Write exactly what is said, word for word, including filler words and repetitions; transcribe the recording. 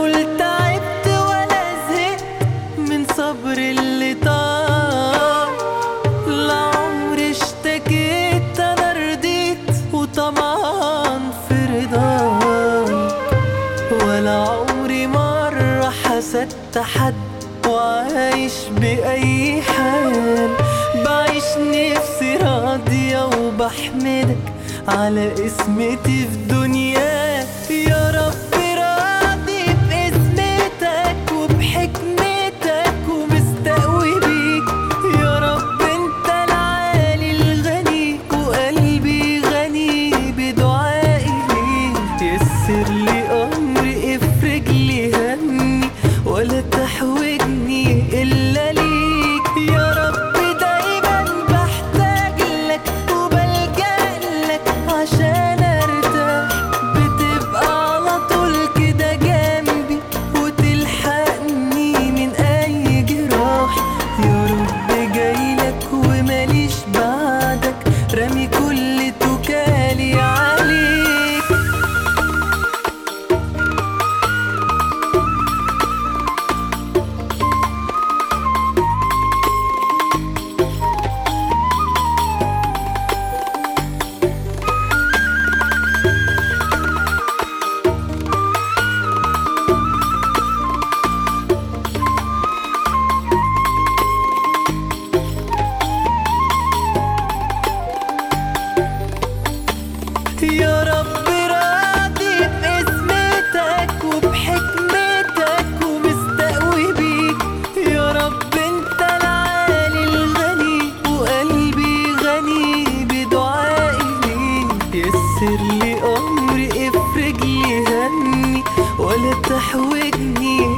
أقول تعبت ولا زهقت من صبر اللي طال. لعمري اشتكيت أنا رضيت وطمعان في رضاك، ولا عمري مرة حسدت حد وعايش بأي حال. بعيش نفسي راضية وبحمدك على اسمتي في دنياك. يا رب راضي باسمتك وبحكمتك ومستقوي بيك. يا رب انت العالي الغني وقلبي غني بدعائي ليك. يسر لي امري افرج لي همي ولا تحوجني الا ليك. يا رب دايما بحتاج لك وبلجأ لك عشان ارتاح. بتبقى على طول كده جنبي وتلحقني من اي جراح. يا رب جايلك وماليش بعدك، رامي كل توكالي عليك. يا رب راضي باسمتك وبحكمتك ومستقوي بيك. يا رب انت العالي الغني وقلبي غني بدعائي ليك. يسر لي امري افرج لي همي ولا تحوجني